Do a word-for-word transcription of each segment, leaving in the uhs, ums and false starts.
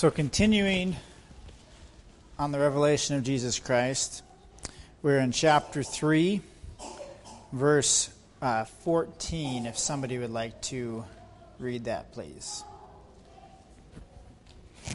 So continuing on the revelation of Jesus Christ, we're in chapter three, verse uh, fourteen, if somebody would like to read that, please. To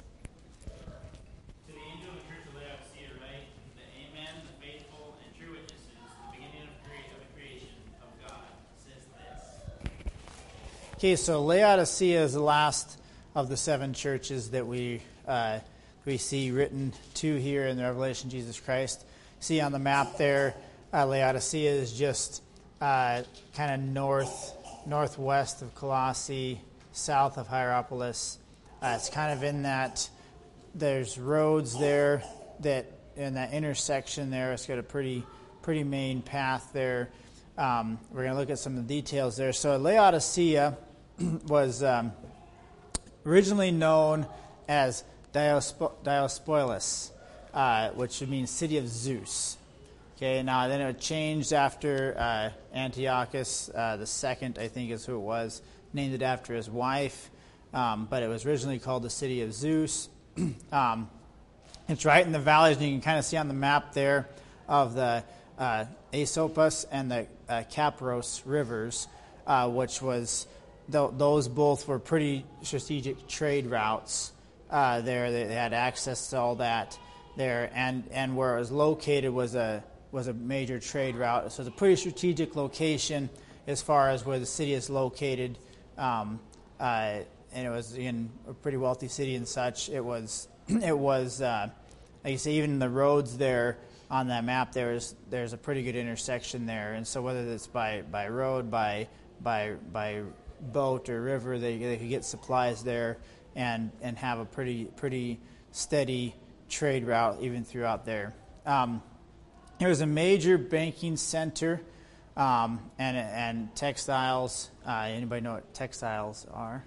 the angel of the church of Laodicea write, the Amen, the faithful and true witnesses, the beginning of, crea- of the creation of God, says this. Okay, so Laodicea is the last of the seven churches that we uh, we see written to here in the Revelation of Jesus Christ. See on the map there, uh, Laodicea is just uh, kind of north northwest of Colossae, south of Hierapolis. Uh, it's kind of in that. There's roads there that in that intersection there. It's got a pretty pretty main path there. Um, we're going to look at some of the details there. So Laodicea was um, originally known as Diospo- Diospolis, uh, which would mean city of Zeus. Okay, now then it changed after uh, Antiochus uh, the second, I think is who it was, named it after his wife, um, but it was originally called the city of Zeus. um, it's right in the valleys, and you can kind of see on the map there of the uh, Asopus and the uh, Capros rivers, uh, which was th- those both were pretty strategic trade routes uh, there. They, they had access to all that there, and, and where it was located was a was a major trade route. So it's a pretty strategic location as far as where the city is located, um, uh, and it was in a pretty wealthy city and such. It was it was uh, like you say, even the roads there on that map, there's there's a pretty good intersection there, and so whether it's by, by road, by by by boat or river, they they could get supplies there and and have a pretty pretty steady trade route even throughout there. Um, it was a major banking center um, and and textiles. Uh, anybody know what textiles are?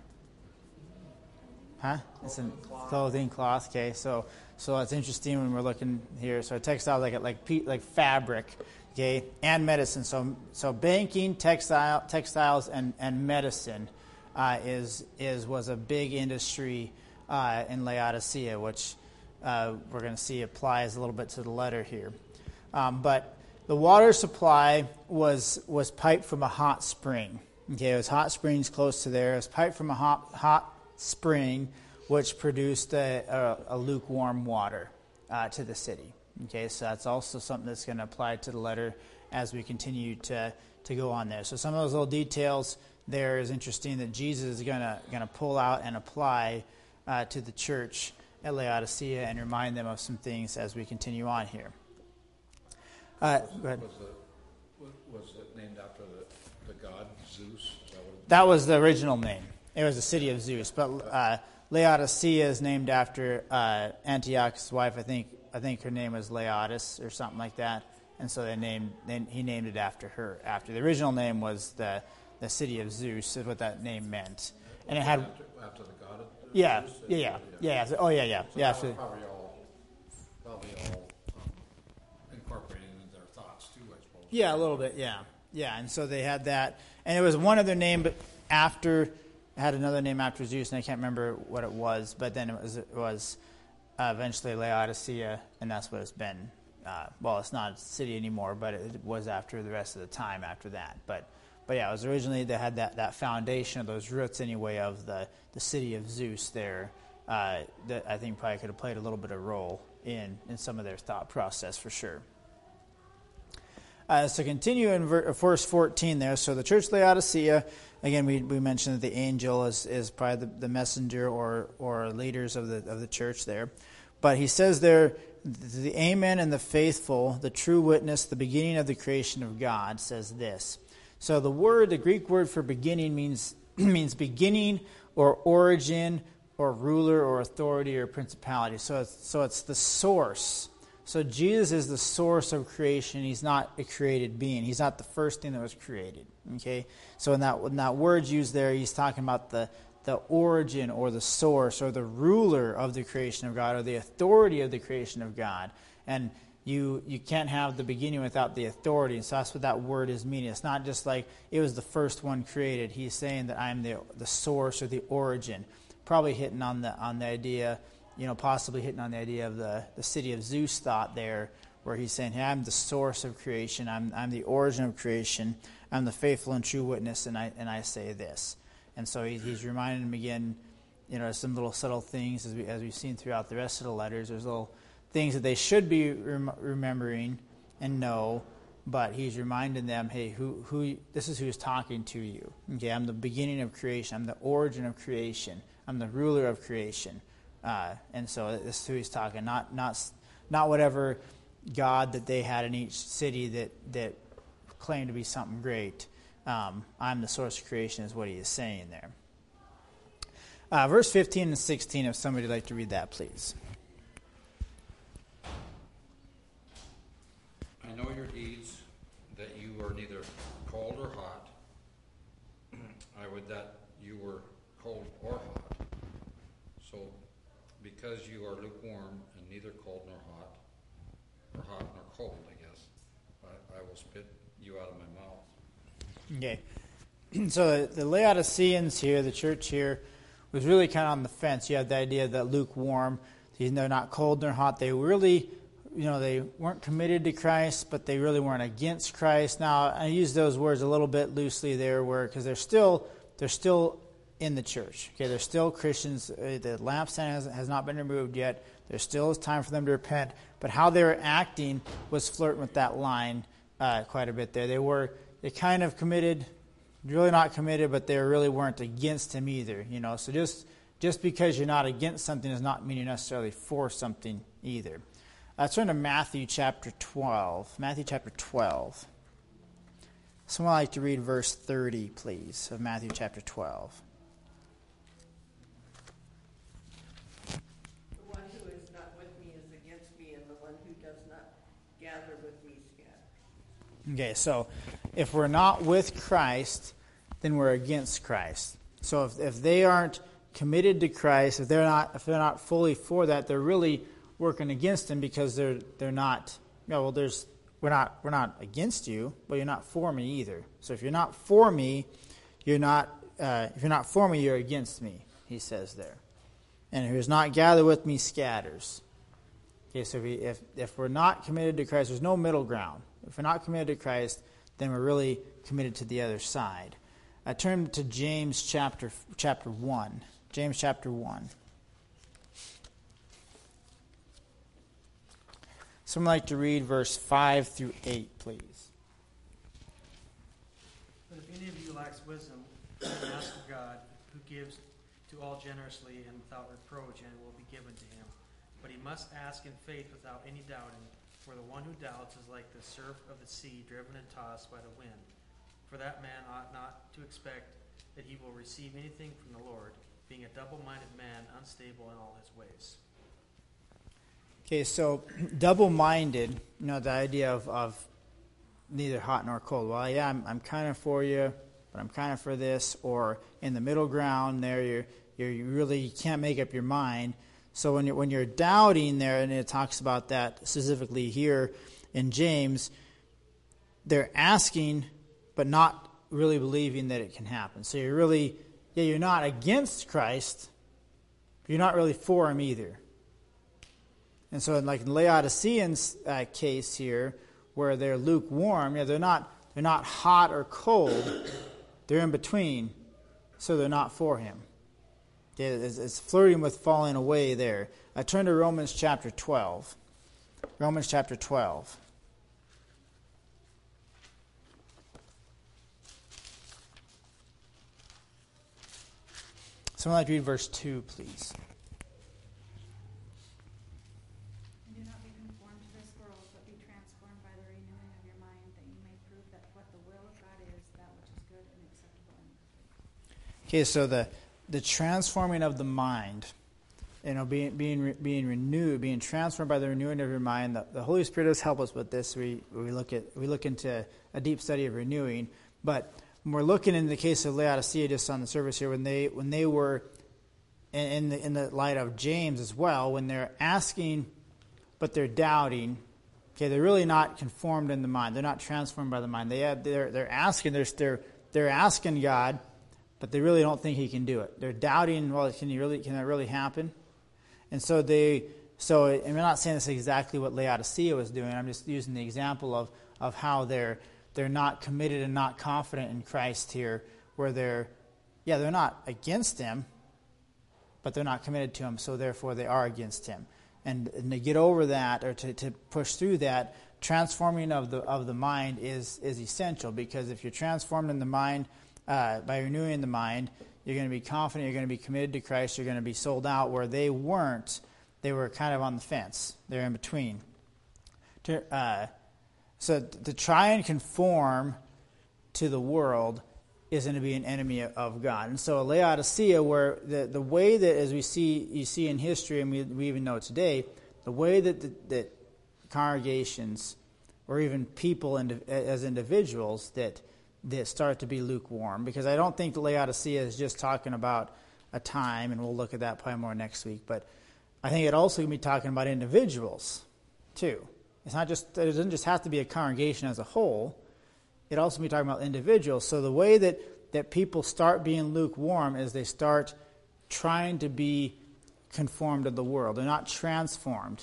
Huh? It's in clothing, cloth. Okay, so so it's interesting when we're looking here. So textile like like like fabric, okay, and medicine. So so banking, textile, textiles, and and medicine uh, is is was a big industry uh, in Laodicea, which uh, we're going to see applies a little bit to the letter here. Um, but the water supply was was piped from a hot spring. Okay, it was hot springs close to there. It was piped from a hot hot spring, which produced a, a, a lukewarm water uh, to the city. Okay, so that's also something that's going to apply to the letter as we continue to, to go on there. So some of those little details there is interesting that Jesus is going to going to pull out and apply uh, to the church at Laodicea and remind them of some things as we continue on here. Uh, go ahead. Was, the, was it named after the, the god Zeus? Is that, what it that was the original name. It was the city of Zeus, but uh, Laodicea is named after uh, Antiochus' wife. I think I think her name was Laodice or something like that, and so they named they, he named it after her. After the original name was the the city of Zeus, is what that name meant, and it had after, after the god of yeah Zeus? yeah yeah yeah yeah oh yeah yeah so yeah. that was probably all probably all um, incorporated into their thoughts too, I suppose. Yeah, a little bit, yeah. Yeah, and so they had that. And it was one other name, but after, it had another name after Zeus, and I can't remember what it was, but then it was it was uh, eventually Laodicea, and that's what it's been. Uh, well, it's not a city anymore, but it was after the rest of the time after that. But but yeah, it was originally, they had that, that foundation, of those roots anyway, of the, the city of Zeus there, uh, that I think probably could have played a little bit of role in, in some of their thought process for sure. Uh, so continue in ver- verse fourteen there. So the church of Laodicea, again, we we mentioned that the angel is, is probably the, the messenger or or leaders of the of the church there. But he says there, the Amen and the faithful, the true witness, the beginning of the creation of God, says this. So the word, the Greek word for beginning means means beginning or origin or ruler or authority or principality. So it's, so it's the source. So Jesus is the source of creation. He's not a created being. He's not the first thing that was created. Okay. So in that when that word's used there, he's talking about the the origin or the source or the ruler of the creation of God or the authority of the creation of God. And you you can't have the beginning without the authority. And so that's what that word is meaning. It's not just like it was the first one created. He's saying that I'm the the source or the origin. Probably hitting on the on the idea you know, possibly hitting on the idea of the, the city of Zeus thought there, where he's saying, hey, I'm the source of creation, I'm I'm the origin of creation, I'm the faithful and true witness, and I and I say this. And so he, he's reminding them again, you know, some little subtle things, as, we, as we've seen throughout the rest of the letters. There's little things that they should be rem- remembering and know, but he's reminding them, hey, who who this is who's talking to you. Okay, I'm the beginning of creation. I'm the origin of creation. I'm the ruler of creation. Uh, and so this is who he's talking, not not not whatever god that they had in each city that, that claimed to be something great. Um, I'm the source of creation is what he is saying there. Uh, verse fifteen and sixteen, if somebody would like to read that, please. I know your deeds, that you are neither cold or hot. I would that you were cold or hot. So, because you are lukewarm and neither cold nor hot, or hot nor cold, I guess, I, I will spit you out of my mouth. Okay. So the Laodiceans here, the church here, was really kind of on the fence. You have the idea that lukewarm, they're not cold nor hot. They really, you know, they weren't committed to Christ, but they really weren't against Christ. Now, I use those words a little bit loosely there, where because they're still they're still in the church. Okay, they're still Christians. The lampstand has, has not been removed yet. There still is time for them to repent. But how they were acting was flirting with that line uh, quite a bit there. They were they kind of committed, really not committed, but they really weren't against him either. You know, so just just because you're not against something does not mean you're necessarily for something either. Let's turn to Matthew chapter twelve. Matthew chapter twelve. Someone would like to read verse thirty, please, of Matthew chapter twelve. The one who is not with me is against me, and the one who does not gather with me scatters. Okay, so if we're not with Christ, then we're against Christ. So if if they aren't committed to Christ, if they're not if they're not fully for that, they're really working against him, because they're they're not. You know, well, there's we're not we're not against you, but you're not for me either. So if you're not for me, you're not. Uh, if you're not for me, you're against me. He says there, and who does not gather with me scatters. Okay, so if we, if if we're not committed to Christ, there's no middle ground. If we're not committed to Christ, then we're really committed to the other side. I turn to James chapter chapter one. James chapter one. Someone like to read verse five through eight, please. But if any of you lacks wisdom, let him ask of God, who gives to all generously and without reproach, and it will be given to him. But he must ask in faith without any doubting, for the one who doubts is like the surf of the sea, driven and tossed by the wind. For that man ought not to expect that he will receive anything from the Lord, being a double-minded man, unstable in all his ways. Okay, so double-minded, you know, the idea of, of neither hot nor cold. Well, yeah, I'm, I'm kind of for you, but I'm kind of for this. Or in the middle ground there, you're, you're, you really you can't make up your mind. So when you're, when you're doubting there, and it talks about that specifically here in James, they're asking but not really believing that it can happen. So you're really, yeah, you're not against Christ, but you're not really for him either. And so, in like in Laodiceans' uh, case here, where they're lukewarm, yeah, they're not they're not hot or cold, they're in between, so they're not for him. Okay, it's, it's flirting with falling away there. I turn to Romans chapter twelve. Romans chapter twelve. Someone like to read verse two, please. Do not be conformed to this world, but be transformed by the renewing of your mind, that you may prove that what the will of God is, that which is good and acceptable and perfect. Okay, so the the transforming of the mind, you know, being being being renewed, being transformed by the renewing of your mind. The, the Holy Spirit does help us with this. We we look at we look into a deep study of renewing, but when we're looking in the case of Laodicea, just on the surface here, when they when they were in, in the in the light of James as well, when they're asking, but they're doubting. Okay, they're really not conformed in the mind. They're not transformed by the mind. They have, they're they're asking. They're they're they're asking God, but they really don't think He can do it. They're doubting. Well, can He really? Can that really happen? And so they, so and I'm not saying this is exactly what Laodicea was doing. I'm just using the example of, of how they're they're not committed and not confident in Christ here, where they're, yeah, they're not against him, but they're not committed to him, so therefore they are against him. And, and to get over that, or to, to push through that, transforming of the of the mind is is essential, because if you're transformed in the mind, uh, by renewing the mind, you're going to be confident, you're going to be committed to Christ, you're going to be sold out, where they weren't. They were kind of on the fence. They're in between. To, uh, so to try and conform to the world is going to be an enemy of God. And so Laodicea, where the, the way that, as we see you see in history, and we, we even know today, the way that the, that congregations or even people indi- as individuals that that start to be lukewarm, because I don't think Laodicea is just talking about a time, and we'll look at that probably more next week, but I think it also can be talking about individuals too. It's not just, it doesn't just have to be a congregation as a whole. It also can be talking about individuals. So the way that, that people start being lukewarm is they start trying to be conformed to the world. They're not transformed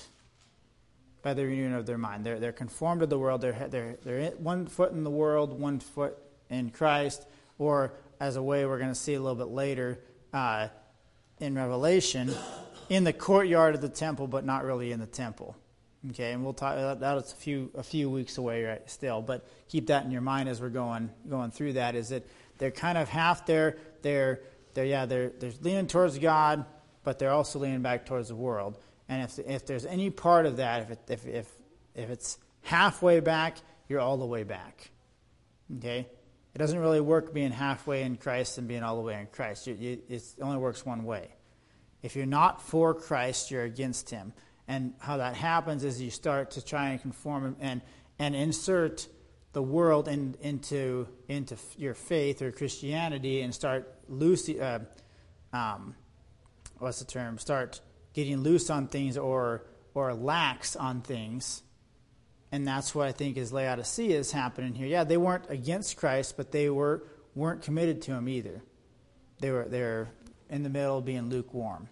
by the renewing of their mind. They're they're conformed to the world. They're they're they're in, one foot in the world, one foot in Christ, or as a way we're going to see a little bit later uh, in Revelation, in the courtyard of the temple, but not really in the temple. Okay, and we'll talk. That's a few a few weeks away, right? Still, but keep that in your mind as we're going going through that. Is that they're kind of half there. They're they're yeah they're they're leaning towards God, but they're also leaning back towards the world. And if if there's any part of that, if it, if if if it's halfway back, you're all the way back. Okay, it doesn't really work being halfway in Christ and being all the way in Christ. You, you, it only works one way. If you're not for Christ, you're against him. And how that happens is you start to try and conform and and insert the world in, into into your faith or Christianity, and start loose. Uh, um, what's the term? Start getting loose on things, or or lax on things. And that's what I think is Laodicea is happening here. Yeah, they weren't against Christ, but they were weren't committed to him either. They were they're in the middle, being lukewarm.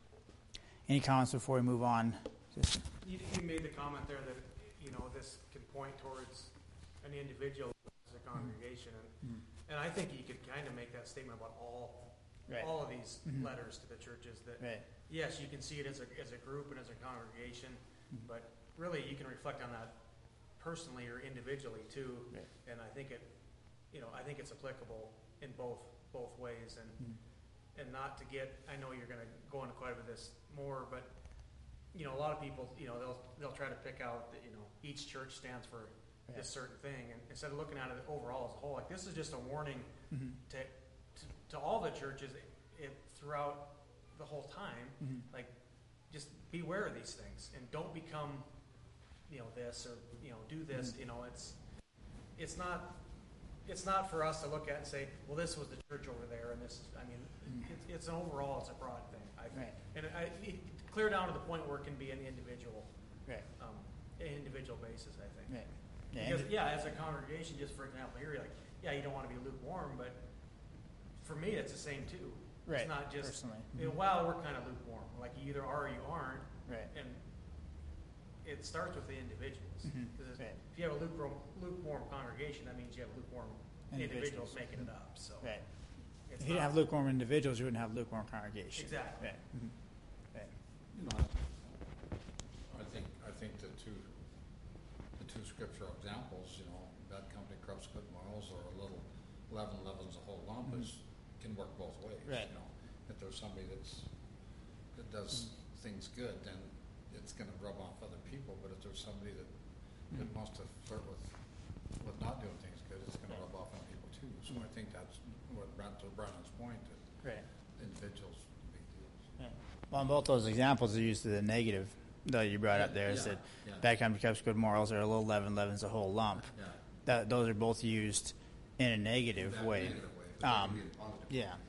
Any comments before we move on? Just You, you made the comment there that, you know, this can point towards an individual as a congregation, and Mm-hmm. and I think you could kind of make that statement about all Right. all of these Mhm. letters to the churches. That Right. yes, you can see it as a as a group and as a congregation, Mm-hmm. but really you can reflect on that personally or individually too. Right. And I think it, you know, I think it's applicable in both both ways, and Mhm. and not to get. I know you're going to go into quite a bit of this more, but you know, a lot of people, you know, they'll they'll try to pick out that, you know, each church stands for Right. this certain thing, and instead of looking at it overall as a whole, like this is just a warning Mhm. to to, to all the churches it, throughout the whole time. Mhm. Like, just beware of these things and don't become, you know, this or you know do this. Mhm. You know, it's it's not. It's not for us to look at and say, well, this was the church over there, and this is, I mean, Mhm. it's, it's an overall, it's a broad thing, I think. Right. And I, it, clear down to the point where it can be an individual, Right. um, an individual basis, I think. Right. Yeah. Because, and- yeah, as a congregation, just for example, here, you're like, yeah, you don't want to be lukewarm, but for me, it's the same too. Right. It's not just, Personally. you know, well, we're kind of lukewarm. Like, you either are or you aren't, Right. and it starts with the individuals. Mhm. 'Cause Right. if you have a lukewarm, lukewarm congregation, that means you have lukewarm individuals Individuals. making it up. So Right. it's If you didn't not- have lukewarm individuals, you wouldn't have lukewarm congregation. Exactly. Right. Mhm. Right. You know, I think, I think the two, the two scriptural examples, you know, bad company corrupts good morals, or a little leaven leavens a whole lump, Mhm. is, can work both ways. Right. You know, if there's somebody that's, that does things good, then it's gonna rub off other people, but if there's somebody that, that Mhm. wants to flirt with, with not doing things good, it's gonna rub off on people too. So I think that's what, Brent- to Brennan's point, that Right. individuals, big deals. Right. Well, in both those examples are used to the negative, though you brought up there, is Yeah, that yeah. bad company corrupts good morals, or a little leaven leavens a whole lump. Yeah. That those are both used in a negative That way. negative way, but they Um, can be in a positive way. yeah.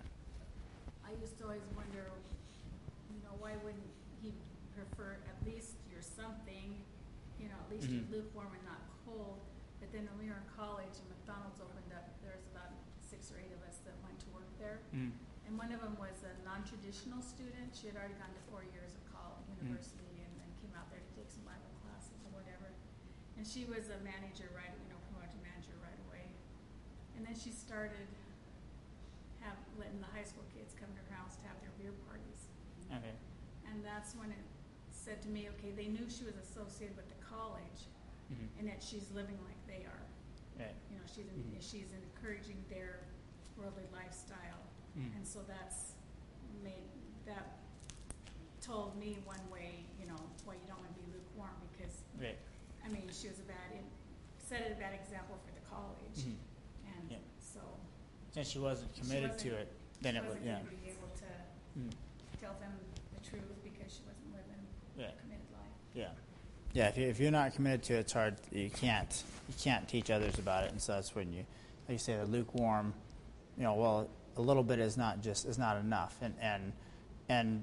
I used to always wonder, you know, why wouldn't he prefer at least you're something, you know, at least Mhm. you're lukewarm and not cold. But then when we were in college and McDonald's opened up, there was about six or eight of us that went to work there. Mm. And one of them was a non-traditional student. She had already gone to four years of college, university, and then came out there to take some Bible classes or whatever. And she was a manager right, you know, promoted to manager right away. And then she started have letting the high school kids come to her house to have their beer parties. Okay. And that's when it said to me, okay, they knew she was associated with the college, Mhm. and that she's living like they are. Right. You know, she's Mhm. she's encouraging their worldly lifestyle. Mm. And so that's made, that told me one way, you know, why you don't want to be lukewarm, because, Right. I mean, she was a bad, in, set a bad example for the college. Mhm. And Yep. so Since she wasn't She committed wasn't- to it, then she it would, wasn't yeah. going to be able to Mm. tell them the truth because she wasn't living Yeah. a committed life. Yeah. Yeah, if, you, if you're not committed to it, it's hard. You can't you can't teach others about it, and so that's when you, like you say, the lukewarm. You know, well, a little bit is not just is not enough, and and and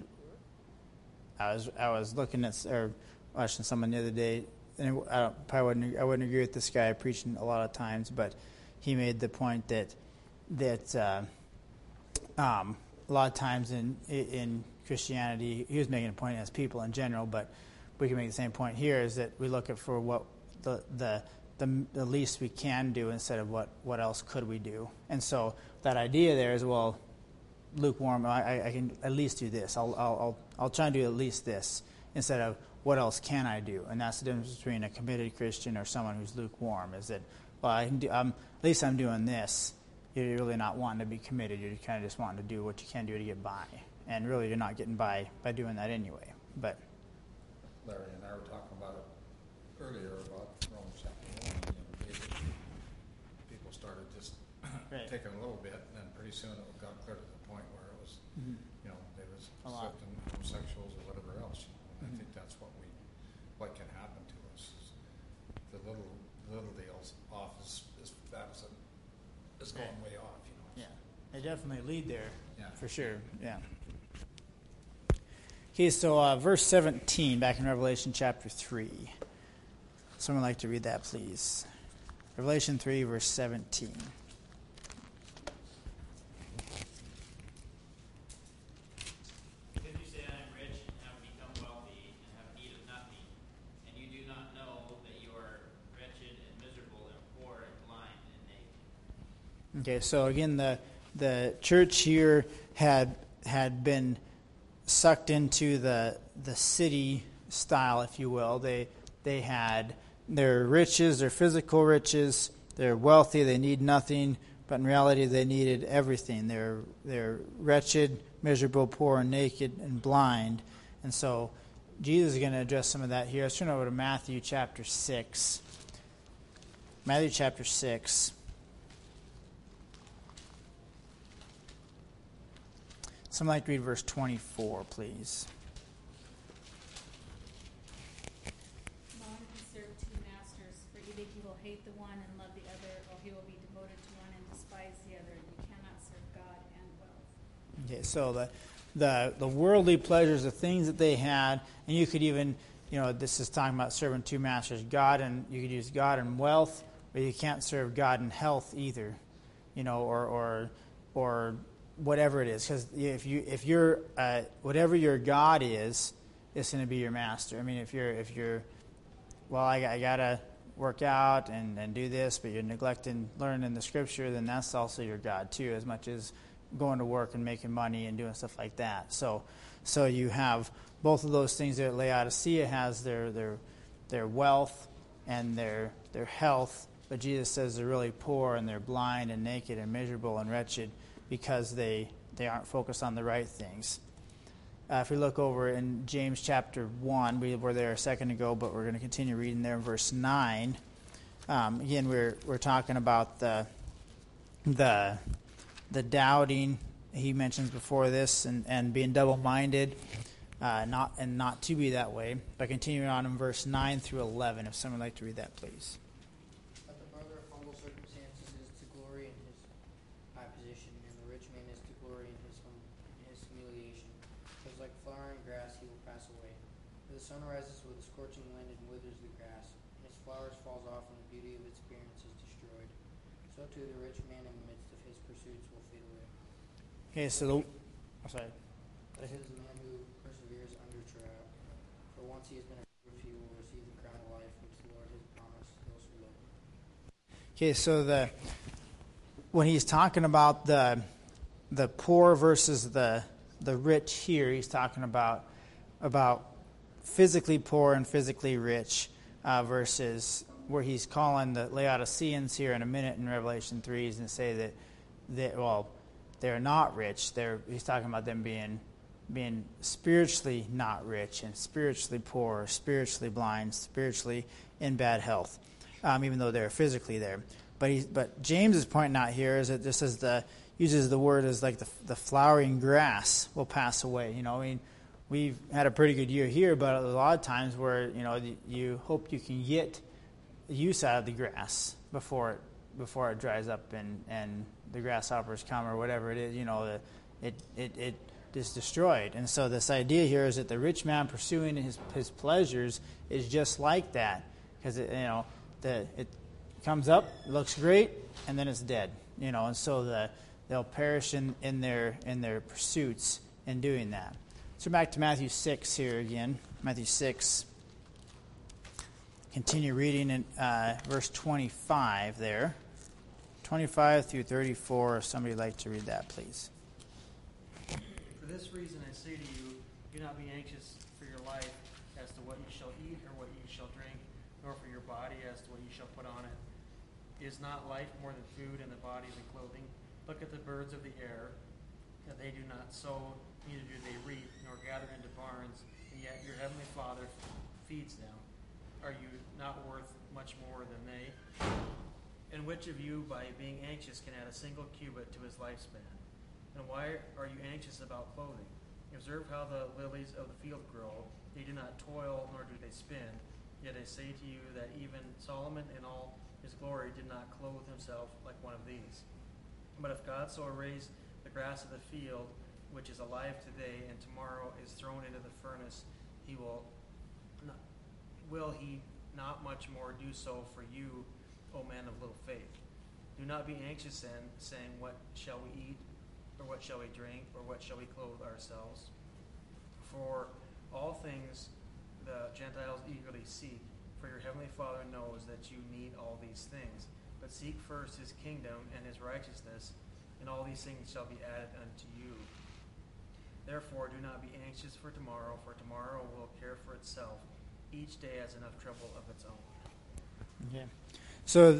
I was I was looking at or watching someone the other day, and I don't, probably wouldn't I wouldn't agree with this guy preaching a lot of times, but he made the point that that uh, um, a lot of times in in Christianity, he was making a point as people in general, but we can make the same point here, is that we look at for what the the the, the least we can do instead of what, what else could we do. And so that idea there is, well, lukewarm, I, I can at least do this. I'll, I'll I'll I'll try and do at least this instead of what else can I do. And that's the difference between a committed Christian or someone who's lukewarm. Is that, well, I can do, um, at least I'm doing this. You're really not wanting to be committed. You're kind of just wanting to do what you can do to get by. And really, you're not getting by by doing that anyway. But Larry and I were talking about it earlier about Romans chapter one. You know, basically, people started just Right. taking a little bit, and then pretty soon it got clear to the point where it was, Mhm. you know, they was A lot. accepting homosexuals or whatever else. You know, and Mhm. I think that's what we, what can happen to us. Is the little little deals off is as bad as it is going Right. way off. You know. yeah, they definitely lead there. Yeah. For sure, yeah. Okay, so uh, verse seventeen, back in Revelation chapter three. Someone like to read that, please. Revelation three, verse seventeen. Because you say, I am rich and have become wealthy and have need of nothing, and you do not know that you are wretched and miserable and poor and blind and naked. Okay, so again, the the church here had had been sucked into the the city style, if you will. They they had their riches, their physical riches. They're wealthy. They need nothing, but in reality, they needed everything. They're they're wretched, miserable, poor, and naked, and blind. And so, Jesus is going to address some of that here. Let's turn over to Matthew chapter six. Matthew chapter six. Someone like to read verse twenty-four, please. Nor if you serve two masters, for either he will hate the one and love the other, or he will be devoted to one and despise the other. You cannot serve God and wealth. Okay, so the the the worldly pleasures, the things that they had, and you could even, you know, this is talking about serving two masters, God and you could use God and wealth, but you can't serve God and health either, you know, or or or whatever it is, because if you if you're uh, whatever your God is, it's going to be your master. I mean, if you're if you're well, I, I gotta work out and, and do this, but you're neglecting learning the scripture, then that's also your God too, as much as going to work and making money and doing stuff like that. So so you have both of those things there. Laodicea has their their their wealth and their their health, but Jesus says they're really poor and they're blind and naked and miserable and wretched because they they aren't focused on the right things. Uh, if we look over in James chapter one, we were there a second ago, but we're going to continue reading there in verse nine. Um, again, we're we're talking about the the the doubting he mentions before this, and, and being double-minded, uh, not and not to be that way. But continuing on in verse nine through eleven, if someone would like to read that, please. But the brother of humble circumstances is to glory in his high position, and the rich man is to glory in his hum- in his humiliation. Because like flowering grass he will pass away. For the sun rises with a scorching wind and withers the grass, and its flowers falls off, and the beauty of its appearance is destroyed. So too the rich man in the midst of his pursuits will fade away. Okay, so the, oh, sorry. Blessed is the man who perseveres under trial. For once he has been approved, he will receive the crown of life which the Lord has promised those who love him. Okay, so the when he's talking about the the poor versus the the rich here, he's talking about about physically poor and physically rich uh, versus where he's calling the Laodiceans here in a minute in Revelation three. He's going to say that that well, they're not rich. They're he's talking about them being being spiritually not rich and spiritually poor, spiritually blind, spiritually in bad health, um, even though they're physically there. But he, but James is pointing out here is that this is the uses the word as like the the flowering grass will pass away. You know, I mean, we've had a pretty good year here, but a lot of times where you know you hope you can get use out of the grass before it before it dries up and, and the grasshoppers come or whatever it is. You know, the, it it it is destroyed. And so this idea here is that the rich man pursuing his his pleasures is just like that, because you know the it. comes up, looks great, and then it's dead. You know, and so the they'll perish in, in their in their pursuits in doing that. So back to Matthew six here again. Matthew six. Continue reading in uh, verse twenty-five there. twenty-five through thirty-four. If somebody would like to read that, please. For this reason I say to you, do not be anxious for your life as to what you shall eat or what you shall drink, nor for your body as to what you shall put on it. Is not life more than food, and the body than clothing? Look at the birds of the air, that they do not sow, neither do they reap, nor gather into barns, and yet your heavenly Father feeds them. Are you not worth much more than they? And which of you, by being anxious, can add a single cubit to his lifespan? And why are you anxious about clothing? Observe how the lilies of the field grow. They do not toil, nor do they spin. Yet I say to you that even Solomon in all his glory did not clothe himself like one of these. But if God so arrays the grass of the field, which is alive today and tomorrow is thrown into the furnace, he will not, will he not much more do so for you, O man of little faith? Do not be anxious then, saying, what shall we eat, or what shall we drink, or what shall we clothe ourselves? For all things the Gentiles eagerly seek, for your heavenly Father knows that you need all these things. But seek first his kingdom and his righteousness, and all these things shall be added unto you. Therefore do not be anxious for tomorrow, for tomorrow will care for itself. Each day has enough trouble of its own. Okay. So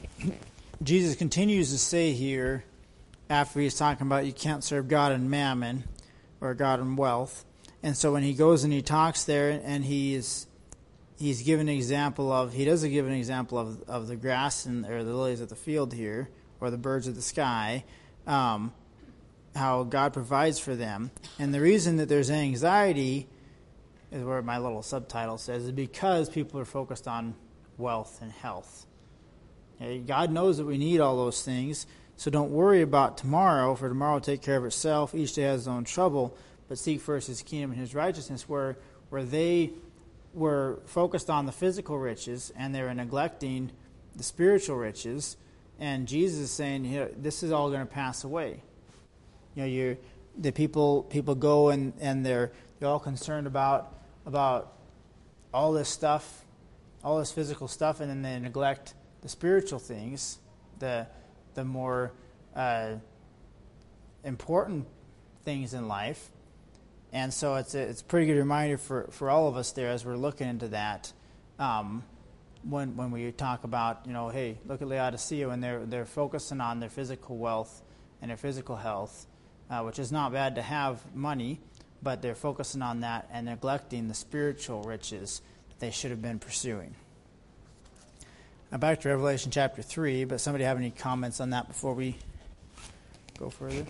Jesus continues to say here, after he's talking about you can't serve God and mammon, or God and wealth. And so when he goes and he talks there, and he is he's given an example of, he doesn't give an example of of the grass and or the lilies of the field here, or the birds of the sky, um, how God provides for them. And the reason that there's anxiety is where my little subtitle says, is because people are focused on wealth and health. Okay? God knows that we need all those things, so don't worry about tomorrow, for tomorrow will take care of itself. Each day has its own trouble, but seek first his kingdom and his righteousness, where where they were focused on the physical riches and they were neglecting the spiritual riches. And Jesus is saying, you know, this is all going to pass away. You know, you the people people go and, and they're they're all concerned about about all this stuff, all this physical stuff, and then they neglect the spiritual things, the the more uh, important things in life. And so it's a, it's a pretty good reminder for, for all of us there as we're looking into that. Um, when when we talk about, you know, hey, look at Laodicea, when they're they're focusing on their physical wealth and their physical health, uh, which is not bad to have money, but they're focusing on that and neglecting the spiritual riches that they should have been pursuing. Now back to Revelation chapter three, but somebody have any comments on that before we go further?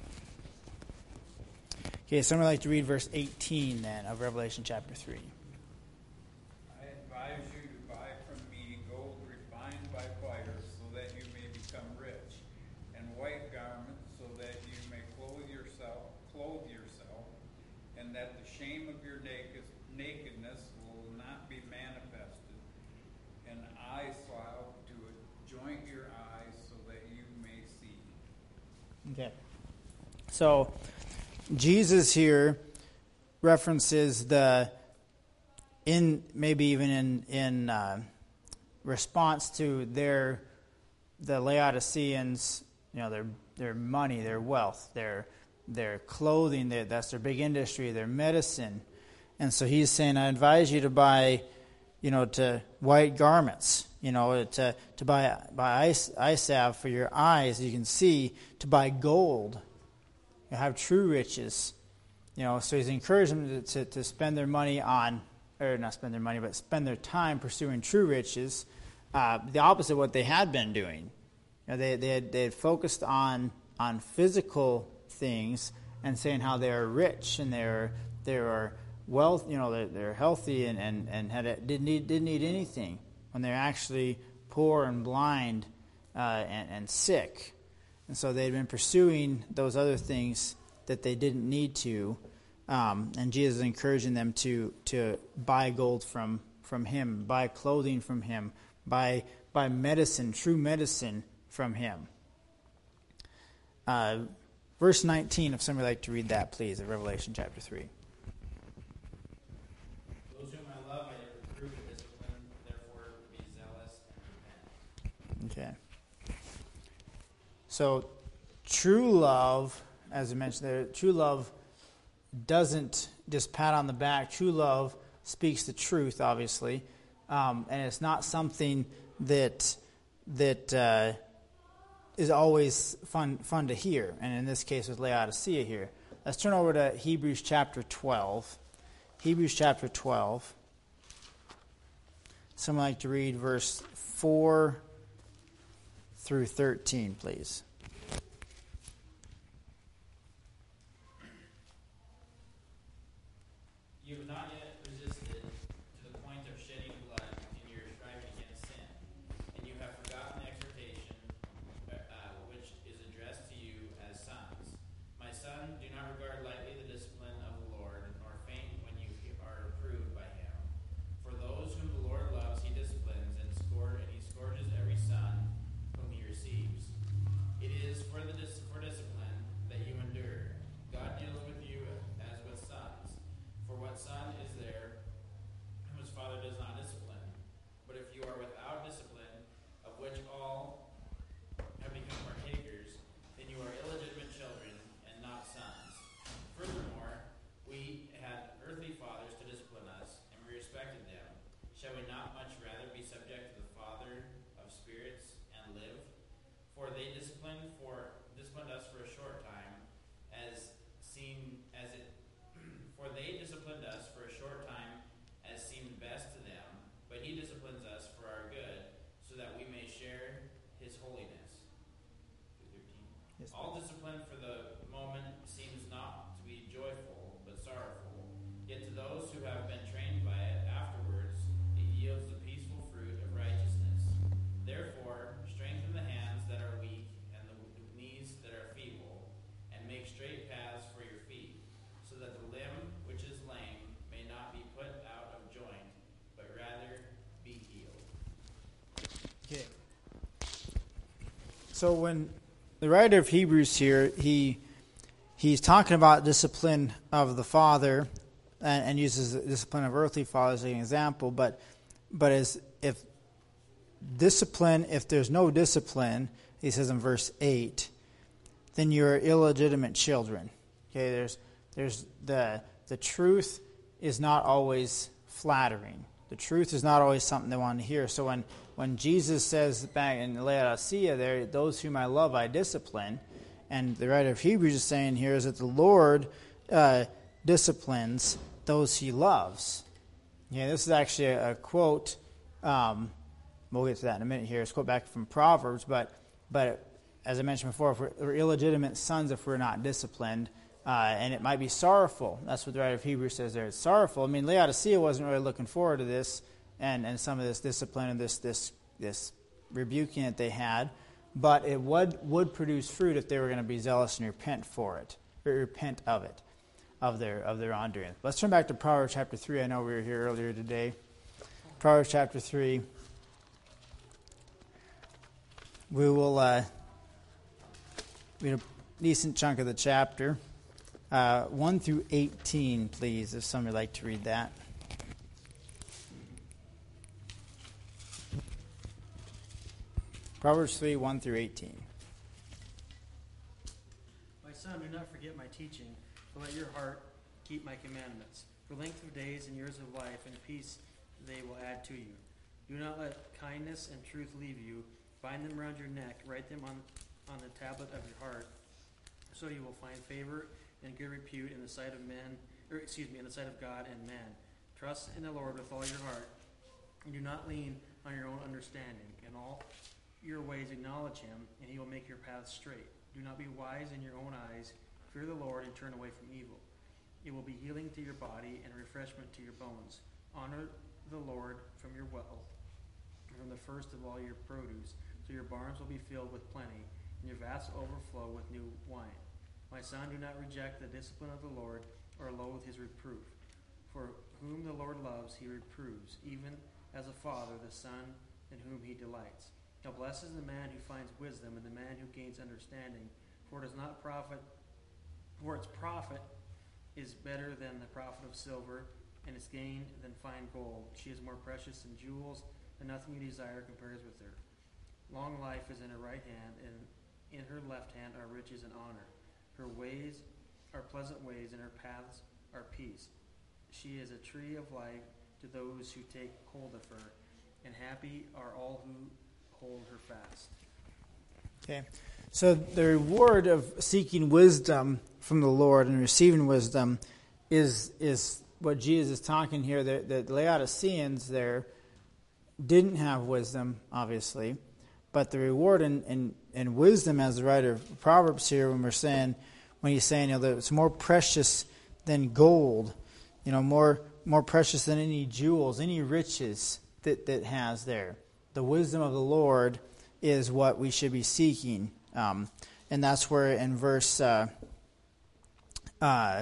Okay, somebody like to read verse eighteen then of Revelation chapter three. I advise you to buy from me gold refined by fire, so that you may become rich, and white garments, so that you may clothe yourself, clothe yourself, and that the shame of your naked, nakedness will not be manifested, and eye salve to anoint your eyes, so that you may see. Okay. So Jesus here references the, in maybe even in in uh, response to their the Laodiceans, you know, their their money, their wealth, their their clothing, their, that's their big industry, their medicine. And so he's saying, I advise you to buy, you know, to white garments, you know, to to buy buy eye, eye salve for your eyes, you can see, to buy gold, you have true riches, you know. So he's encouraging them to, to, to spend their money on, or not spend their money, but spend their time pursuing true riches, uh, the opposite of what they had been doing. You know, they they had, they had focused on on physical things and saying how they are rich and they're they are wealth, you know, they're, they're healthy and and and had a, didn't need didn't need anything, when they're actually poor and blind uh, and and sick. And so they'd been pursuing those other things that they didn't need to, um, and Jesus is encouraging them to to buy gold from from Him, buy clothing from Him, buy buy medicine, true medicine from Him. Uh, verse nineteen, if somebody would like to read that, please, of Revelation chapter three. Those whom I love, I reprove and discipline, therefore be zealous and repent. Okay. So, true love, as I mentioned there, true love doesn't just pat on the back. True love speaks the truth, obviously, um, and it's not something that that uh, is always fun fun to hear. And in this case, with Laodicea here, let's turn over to Hebrews chapter twelve. Hebrews chapter twelve. Someone like to read verse four through thirteen, please. You have not yet resisted to the point of shedding blood in your striving against sin, and you have forgotten the exhortation uh, which is addressed to you as sons. My son, do not regard lightly the discipline of the Lord, nor faint when you are reproved by him. For those whom the Lord loves, he disciplines, and scourge, and he scourges every son whom he receives. It is for the dis- for discipline that you endure. God deals with you as with sons. For what son is there whom his father does not discipline? But if you are without discipline, of which all have become partakers, then you are illegitimate children and not sons. Furthermore, we had earthly fathers to discipline us, and we respected them. Shall we not much rather be subject to the Father of spirits and live? For they disciplined for disciplined us for a short time, as seemed as it for they disciplined us for a short time as seemed best to them, but he disciplines us for our good, so that we may share his holiness. Yes, All discipline for the moment seems not to be joyful, but sorrowful. Yet to those who have been trained by it afterwards, it yields the peaceful fruit of righteousness. Therefore, strengthen the hands that are weak and the knees that are feeble, and make straight paths for your feet, so that the limb which is lame may not be put out of joint, but rather be healed. Okay. So when the writer of Hebrews here, he he's talking about discipline of the father, and, and uses the discipline of earthly fathers as an example. But but as if discipline, if there's no discipline, he says in verse eight, then you're illegitimate children. Okay, there's there's the the truth is not always flattering. The truth is not always something they want to hear. So when, when Jesus says back in Laodicea there, those whom I love I discipline, and the writer of Hebrews is saying here is that the Lord uh, disciplines those he loves. Yeah, this is actually a, a quote. Um, we'll get to that in a minute here. It's a quote back from Proverbs, but but as I mentioned before, if we're, we're illegitimate sons if we're not disciplined. Uh, and it might be sorrowful. That's what the writer of Hebrews says there. It's sorrowful. I mean, Laodicea wasn't really looking forward to this and, and some of this discipline and this this this rebuking that they had. But it would would produce fruit if they were going to be zealous and repent for it, or repent of it, of their of their wrongdoing. Let's turn back to Proverbs chapter three. I know we were here earlier today. Proverbs chapter three. We will. Uh, we decent chunk of the chapter. Uh, one through eighteen, please, if somebody would like to read that. Proverbs three, one through eighteen. My son, do not forget my teaching, but let your heart keep my commandments. For length of days and years of life and peace they will add to you. Do not let kindness and truth leave you. Bind them around your neck, write them on, on the tablet of your heart, so you will find favor and good repute in the sight of men, or excuse me, in the sight of God and man. Trust in the Lord with all your heart, and do not lean on your own understanding. In all your ways acknowledge him, and he will make your paths straight. Do not be wise in your own eyes. Fear the Lord and turn away from evil. It will be healing to your body and refreshment to your bones. Honor the Lord from your wealth, and from the first of all your produce, so your barns will be filled with plenty, and your vats overflow with new wine. My son, do not reject the discipline of the Lord, or loathe his reproof. For whom the Lord loves, he reproves, even as a father the son in whom he delights. Now blessed is the man who finds wisdom, and the man who gains understanding. For it does not profit, for its profit is better than the profit of silver, and its gain than fine gold. She is more precious than jewels, and nothing you desire compares with her. Long life is in her right hand, and in her left hand are riches and honor. Her ways are pleasant ways, and her paths are peace. She is a tree of life to those who take hold of her, and happy are all who hold her fast. Okay, so the reward of seeking wisdom from the Lord and receiving wisdom is is what Jesus is talking here. The, the Laodiceans there didn't have wisdom, obviously, but the reward in, in, in wisdom, as the writer of Proverbs here, when we're saying, when he's saying, you know, that it's more precious than gold, you know, more more precious than any jewels, any riches that that has there. The wisdom of the Lord is what we should be seeking. Um, and that's where in verse, uh, uh,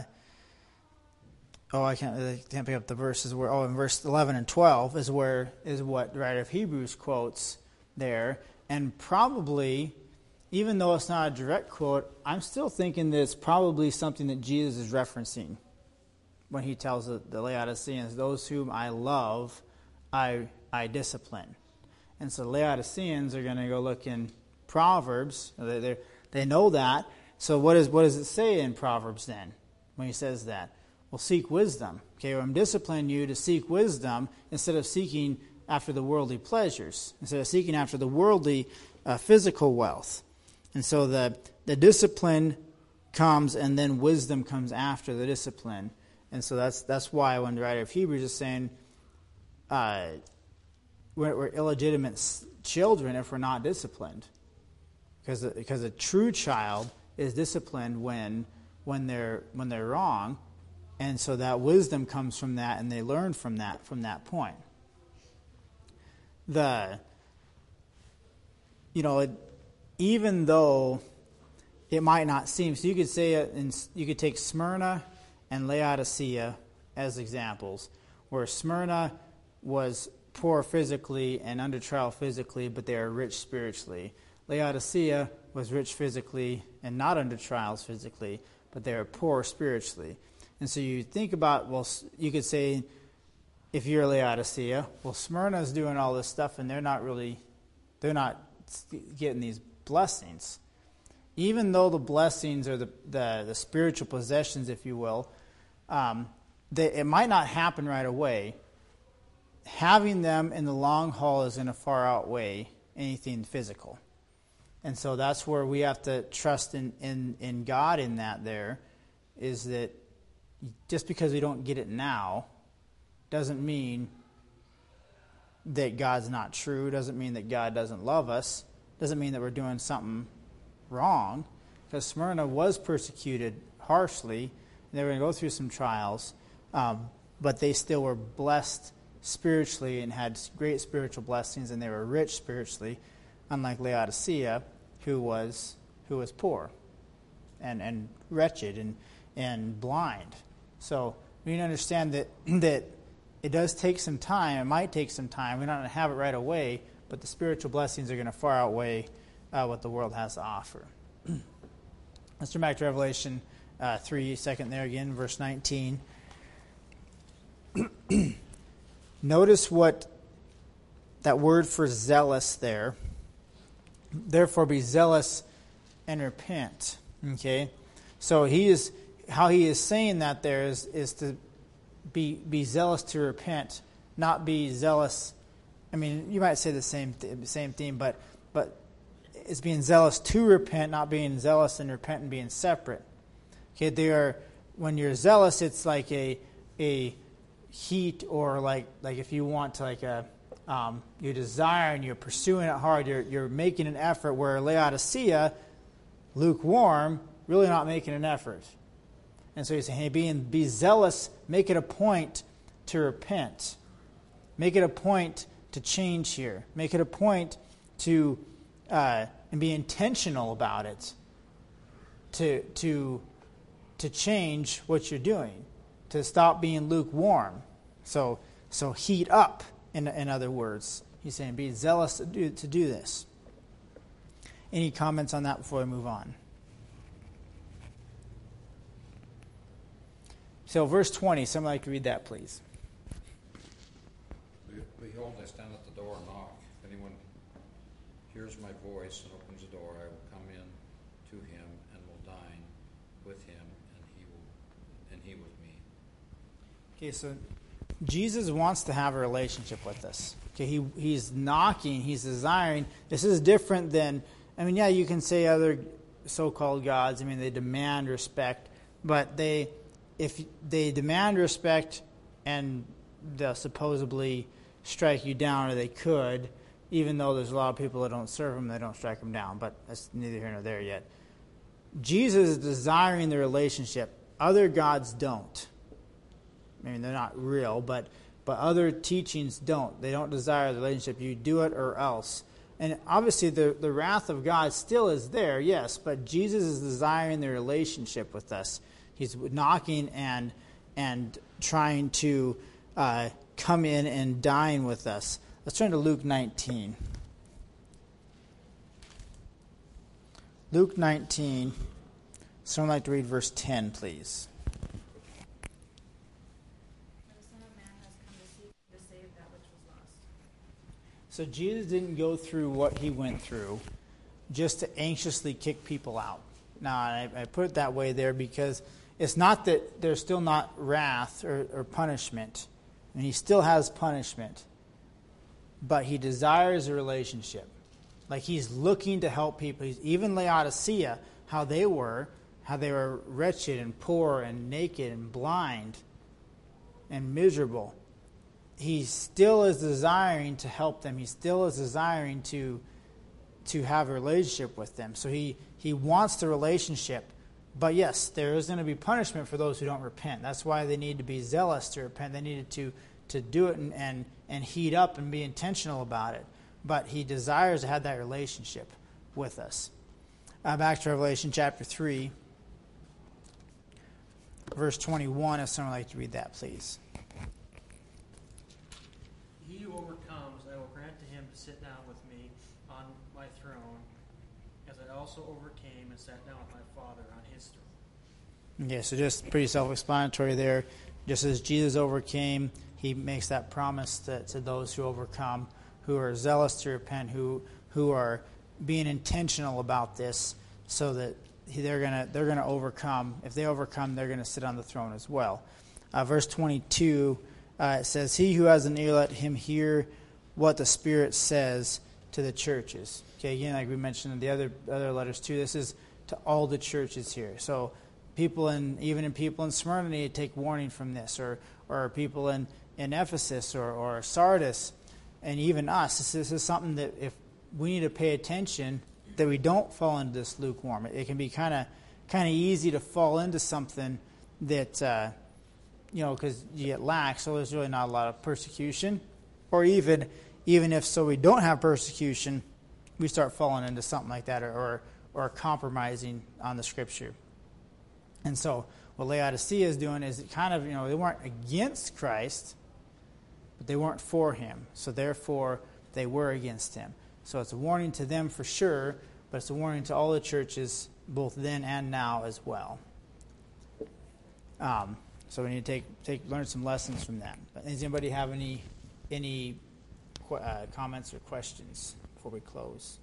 oh, I can't, I can't pick up the verses where, oh, in verse eleven and twelve is where, is what the writer of Hebrews quotes there. And probably, even though it's not a direct quote, I'm still thinking that it's probably something that Jesus is referencing when he tells the, the Laodiceans, those whom I love, I I discipline. And so Laodiceans are going to go look in Proverbs. They they know that. So what is what does it say in Proverbs then when he says that? Well, seek wisdom. Okay, well, I'm disciplining you to seek wisdom instead of seeking after the worldly pleasures, instead of seeking after the worldly uh, physical wealth. And so the the discipline comes, and then wisdom comes after the discipline. And so that's that's why when the writer of Hebrews is saying, uh, We're, we're illegitimate children if we're not disciplined, because because a true child is disciplined when when they're when they're wrong, and so that wisdom comes from that, and they learn from that from that point. The you know it, even though it might not seem, so you could say it, in, you could take Smyrna and Laodicea as examples, where Smyrna was poor physically and under trial physically, but they are rich spiritually. Laodicea was rich physically and not under trials physically, but they are poor spiritually. And so you think about, well, you could say, if you're Laodicea, well, Smyrna's doing all this stuff, and they're not really, they're not getting these blessings. Even though the blessings are the the, the spiritual possessions, if you will, um, they, it might not happen right away. Having them in the long haul is going to far outweigh anything physical. And so that's where we have to trust in, in, in God in that there, is that just because we don't get it now doesn't mean that God's not true, doesn't mean that God doesn't love us, doesn't mean that we're doing something wrong, because Smyrna was persecuted harshly, and they were going to go through some trials, um, but they still were blessed spiritually and had great spiritual blessings, and they were rich spiritually, unlike Laodicea, who was who was poor and, and wretched and and blind. So we need to understand that that it does take some time. It might take some time. We're not going to have it right away, but the spiritual blessings are going to far outweigh uh, what the world has to offer. Let's turn back to Revelation uh, three, second there again, verse nineteen. Notice what that word for zealous there. Therefore be zealous and repent. Okay? So he is how he is saying that there is, is to be be zealous to repent, not be zealous. I mean, you might say the same th- same theme, but but it's being zealous to repent, not being zealous and repent and being separate. Okay, they are when you're zealous, it's like a a heat, or like like if you want to like a um, you desire and you're pursuing it hard, you're you're making an effort. Where Laodicea, lukewarm, really not making an effort. And so he's saying, hey, being be zealous, make it a point to repent, make it a point to change here, make it a point to uh, and be intentional about it, to to to change what you're doing, to stop being lukewarm. So so heat up. In in other words, he's saying, be zealous to do to do this. Any comments on that before we move on? So verse twenty, someone like to read that, please. Behold, I stand at the door and knock. If anyone hears my voice and opens the door, I will come in to him and will dine with him, and he will, and he with me. Okay, so Jesus wants to have a relationship with us. Okay, he he's knocking, he's desiring. This is different than, I mean, yeah, you can say other so-called gods. I mean, they demand respect, but they, if they demand respect and they'll supposedly strike you down, or they could, even though there's a lot of people that don't serve them, they don't strike them down, but that's neither here nor there yet. Jesus is desiring the relationship. Other gods don't. I mean, they're not real, but but other teachings don't. They don't desire the relationship. You do it or else. And obviously the, the wrath of God still is there, yes, but Jesus is desiring the relationship with us. He's knocking and and trying to uh, come in and dine with us. Let's turn to Luke nineteen. Luke nineteen. Someone like to read verse ten, please. So Jesus didn't go through what he went through just to anxiously kick people out. Now, I, I put it that way there because it's not that there's still not wrath or, or punishment. I mean, he still has punishment. But he desires a relationship. Like he's looking to help people. He's, even Laodicea, how they were, how they were wretched and poor and naked and blind and miserable. He still is desiring to help them. He still is desiring to to have a relationship with them. So he, he wants the relationship. But yes, there is going to be punishment for those who don't repent. That's why they need to be zealous to repent. They needed to, to do it and, and, and heat up and be intentional about it. But he desires to have that relationship with us. Uh, back to Revelation chapter three, verse twenty-one. If someone would like to read that, please. He who overcomes, I will grant to him to sit down with me on my throne, as I also overcame and sat down with my Father on his throne. Okay, so just pretty self-explanatory there. Just as Jesus overcame, he makes that promise to, to those who overcome, who are zealous to repent, who who are being intentional about this, so that they're gonna they're gonna overcome. If they overcome, they're gonna sit on the throne as well. Uh, verse twenty-two. Uh, it says, he who has an ear, let him hear what the Spirit says to the churches. Okay, again, like we mentioned in the other other letters too, this is to all the churches here. So people in, even in people in Smyrna need to take warning from this, or or people in, in Ephesus or, or Sardis, and even us. This, this is something that if we need to pay attention, that we don't fall into this lukewarm. It, it can be kind of kind of easy to fall into something that... Uh, you know, because you get lax, so there's really not a lot of persecution. Or even even if so we don't have persecution, we start falling into something like that, or, or, or compromising on the Scripture. And so what Laodicea is doing is kind of, you know, they weren't against Christ, but they weren't for him. So therefore, they were against him. So it's a warning to them for sure, but it's a warning to all the churches both then and now as well. Um, so we need to take take learn some lessons from that. But does anybody have any any qu- uh, comments or questions before we close?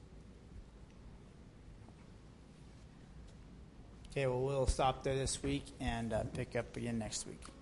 Okay, well, we'll stop there this week and uh, pick up again next week.